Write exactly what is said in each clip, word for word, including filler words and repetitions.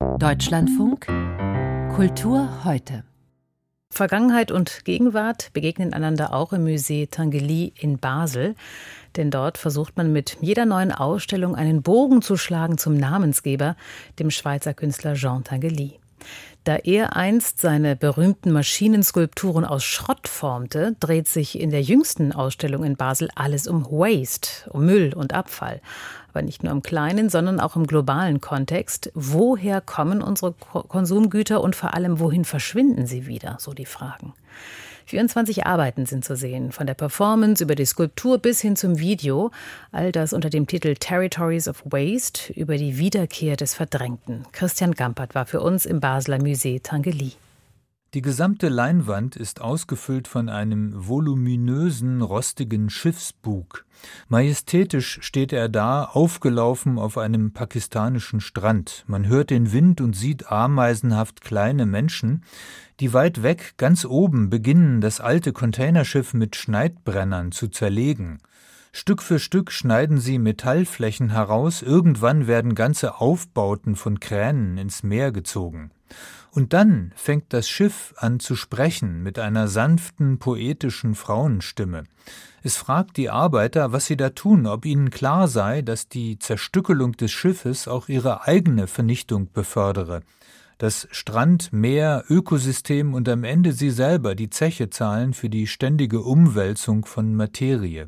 Deutschlandfunk Kultur heute. Vergangenheit und Gegenwart begegnen einander auch im Musée Tinguely in Basel. Denn dort versucht man mit jeder neuen Ausstellung einen Bogen zu schlagen zum Namensgeber, dem Schweizer Künstler Jean Tinguely. Da er einst seine berühmten Maschinenskulpturen aus Schrott formte, dreht sich in der jüngsten Ausstellung in Basel alles um Waste, um Müll und Abfall. Aber nicht nur im kleinen, sondern auch im globalen Kontext. Woher kommen unsere Konsumgüter und vor allem, wohin verschwinden sie wieder? So die Fragen. vierundzwanzig Arbeiten sind zu sehen, von der Performance über die Skulptur bis hin zum Video. All das unter dem Titel Territories of Waste, über die Wiederkehr des Verdrängten. Christian Gampert war für uns im Basler Musée Tinguely. Die gesamte Leinwand ist ausgefüllt von einem voluminösen, rostigen Schiffsbug. Majestätisch steht er da, aufgelaufen auf einem pakistanischen Strand. Man hört den Wind und sieht ameisenhaft kleine Menschen, die weit weg, ganz oben, beginnen, das alte Containerschiff mit Schneidbrennern zu zerlegen. Stück für Stück schneiden sie Metallflächen heraus, irgendwann werden ganze Aufbauten von Kränen ins Meer gezogen. Und dann fängt das Schiff an zu sprechen mit einer sanften, poetischen Frauenstimme. Es fragt die Arbeiter, was sie da tun, ob ihnen klar sei, dass die Zerstückelung des Schiffes auch ihre eigene Vernichtung befördere. Dass Strand, Meer, Ökosystem und am Ende sie selber die Zeche zahlen für die ständige Umwälzung von Materie.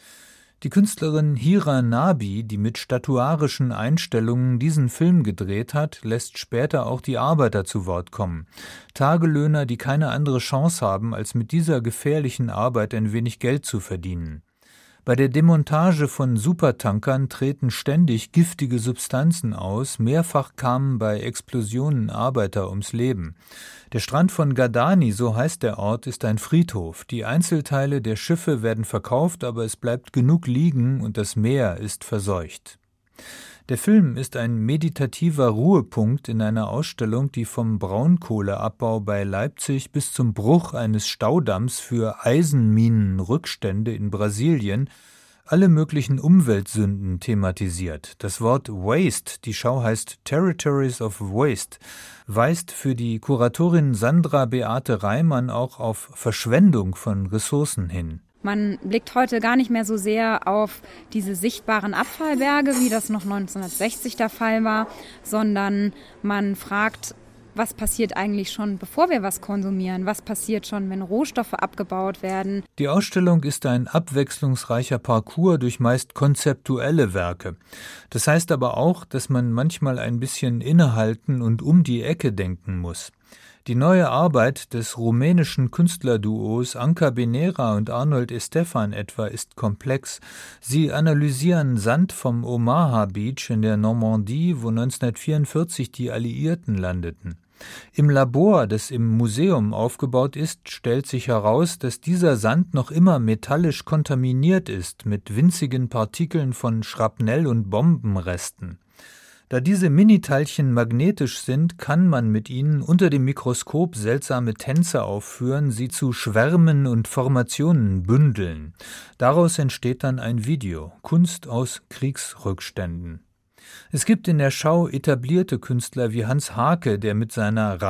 Die Künstlerin Hira Nabi, die mit statuarischen Einstellungen diesen Film gedreht hat, lässt später auch die Arbeiter zu Wort kommen. Tagelöhner, die keine andere Chance haben, als mit dieser gefährlichen Arbeit ein wenig Geld zu verdienen. Bei der Demontage von Supertankern treten ständig giftige Substanzen aus, mehrfach kamen bei Explosionen Arbeiter ums Leben. Der Strand von Gadani, so heißt der Ort, ist ein Friedhof. Die Einzelteile der Schiffe werden verkauft, aber es bleibt genug liegen und das Meer ist verseucht. Der Film ist ein meditativer Ruhepunkt in einer Ausstellung, die vom Braunkohleabbau bei Leipzig bis zum Bruch eines Staudamms für Eisenminenrückstände in Brasilien alle möglichen Umweltsünden thematisiert. Das Wort Waste, die Schau heißt Territories of Waste, weist für die Kuratorin Sandra Beate Reimann auch auf Verschwendung von Ressourcen hin. Man blickt heute gar nicht mehr so sehr auf diese sichtbaren Abfallberge, wie das noch neunzehnhundertsechzig der Fall war, sondern man fragt, was passiert eigentlich schon, bevor wir was konsumieren? Was passiert schon, wenn Rohstoffe abgebaut werden? Die Ausstellung ist ein abwechslungsreicher Parcours durch meist konzeptuelle Werke. Das heißt aber auch, dass man manchmal ein bisschen innehalten und um die Ecke denken muss. Die neue Arbeit des rumänischen Künstlerduos Anca Benera und Arnold Estefan etwa ist komplex. Sie analysieren Sand vom Omaha Beach in der Normandie, wo neunzehnhundertvierundvierzig die Alliierten landeten. Im Labor, das im Museum aufgebaut ist, stellt sich heraus, dass dieser Sand noch immer metallisch kontaminiert ist mit winzigen Partikeln von Schrapnell- und Bombenresten. Da diese Miniteilchen magnetisch sind, kann man mit ihnen unter dem Mikroskop seltsame Tänze aufführen, sie zu Schwärmen und Formationen bündeln. Daraus entsteht dann ein Video, Kunst aus Kriegsrückständen. Es gibt in der Schau etablierte Künstler wie Hans Haacke, der mit seiner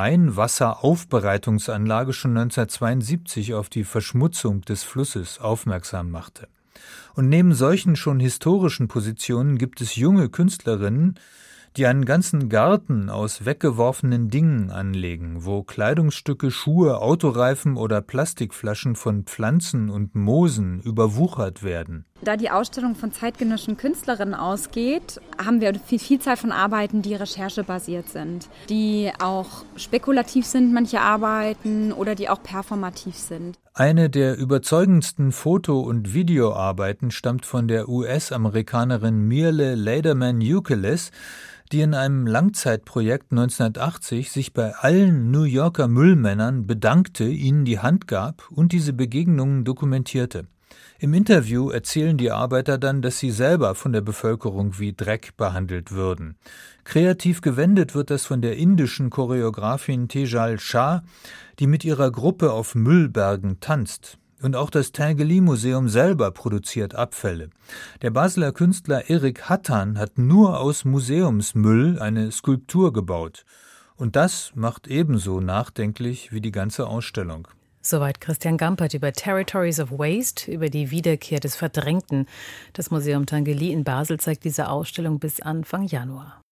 Rheinwasseraufbereitungsanlage schon neunzehnhundertzweiundsiebzig auf die Verschmutzung des Flusses aufmerksam machte. Und neben solchen schon historischen Positionen gibt es junge Künstlerinnen, die einen ganzen Garten aus weggeworfenen Dingen anlegen, wo Kleidungsstücke, Schuhe, Autoreifen oder Plastikflaschen von Pflanzen und Moosen überwuchert werden. Da die Ausstellung von zeitgenössischen Künstlerinnen ausgeht, haben wir eine Vielzahl von Arbeiten, die recherchebasiert sind, die auch spekulativ sind, manche Arbeiten, oder die auch performativ sind. Eine der überzeugendsten Foto- und Videoarbeiten stammt von der U S-Amerikanerin Mirle Lederman-Ukeles, die in einem Langzeitprojekt neunzehnhundertachtzig sich bei allen New Yorker Müllmännern bedankte, ihnen die Hand gab und diese Begegnungen dokumentierte. Im Interview erzählen die Arbeiter dann, dass sie selber von der Bevölkerung wie Dreck behandelt würden. Kreativ gewendet wird das von der indischen Choreografin Tejal Shah, die mit ihrer Gruppe auf Müllbergen tanzt. Und auch das Tinguely-Museum selber produziert Abfälle. Der Basler Künstler Erik Hattan hat nur aus Museumsmüll eine Skulptur gebaut. Und das macht ebenso nachdenklich wie die ganze Ausstellung. Soweit Christian Gampert über Territories of Waste, über die Wiederkehr des Verdrängten. Das Museum Tinguely in Basel zeigt diese Ausstellung bis Anfang Januar.